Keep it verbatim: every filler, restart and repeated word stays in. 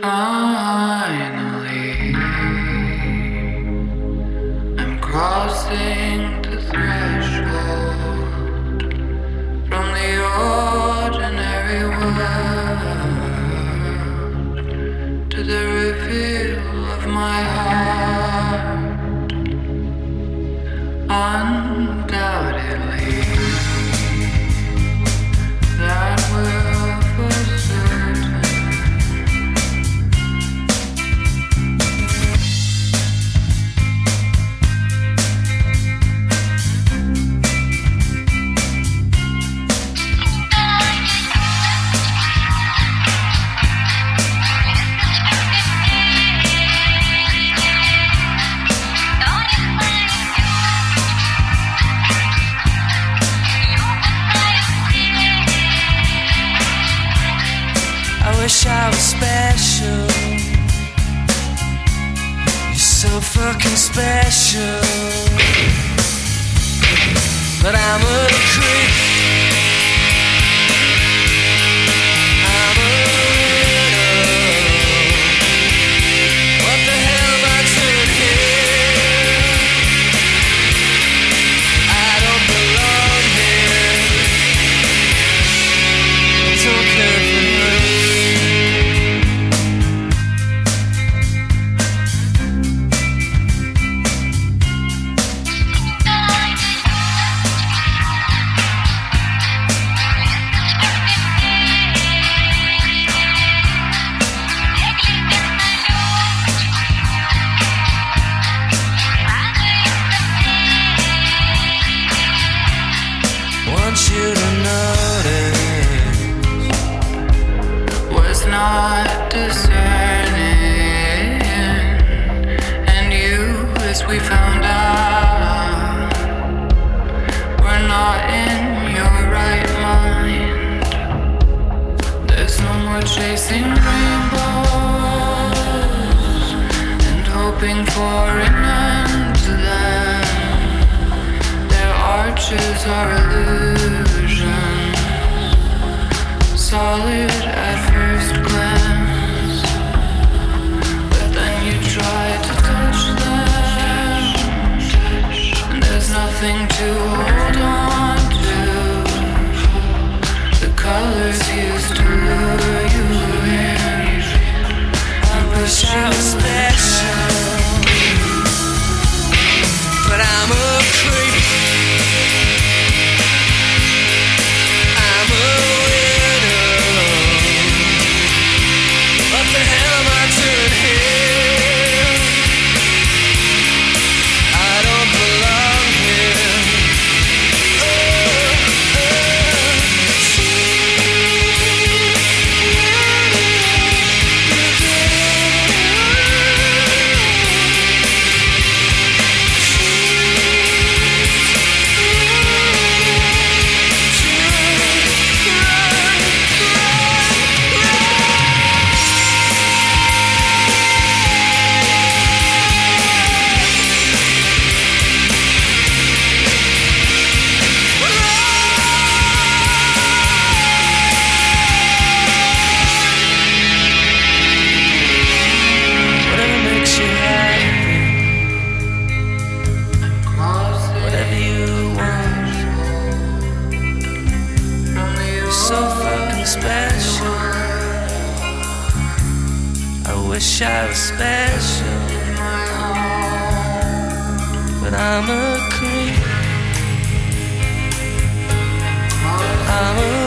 Finally, I'm crossing the threshold from the ordinary world to the reveal of my heart. Undoubtedly, that will for certain. I wish I was special. You're so fucking special. But I'm a creep. I'm a widow. What the hell am I doing here? I don't belong here. I don't care for her. Want you to notice Was not discerning, and you, as we found out, were not in your right mind. There's no more chasing rainbows and hoping for an end to them. Their arches are illusions, solid at first glance, but then you try to touch them, and there's nothing to hold on to. The colors used to lure you in. I wish I was special. But I'm a creep. I'm a widow. What the hell am I doing here? I don't belong here. Oh, whatever makes you happy, whatever you want. You're so fucking special. I wish I was special, but I'm a creep. I'm a